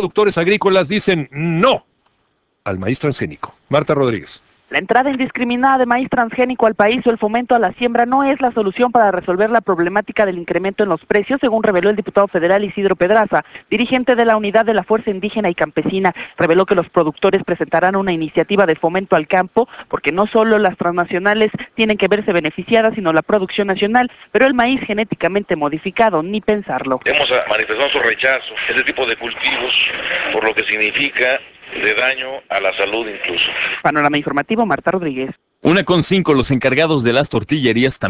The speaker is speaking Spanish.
productores agrícolas dicen no al maíz transgénico. Marta Rodríguez. La entrada indiscriminada de maíz transgénico al país o el fomento a la siembra no es la solución para resolver la problemática del incremento en los precios, según reveló el diputado federal Isidro Pedraza, dirigente de la Unidad de la Fuerza Indígena y Campesina. Reveló que los productores presentarán una iniciativa de fomento al campo, porque no solo las transnacionales tienen que verse beneficiadas, sino la producción nacional, pero el maíz genéticamente modificado, ni pensarlo. Hemos manifestado nuestro rechazo a este tipo de cultivos, por lo que significa de daño a la salud incluso. Panorama informativo, Marta Rodríguez. 1:05, los encargados de las tortillerías también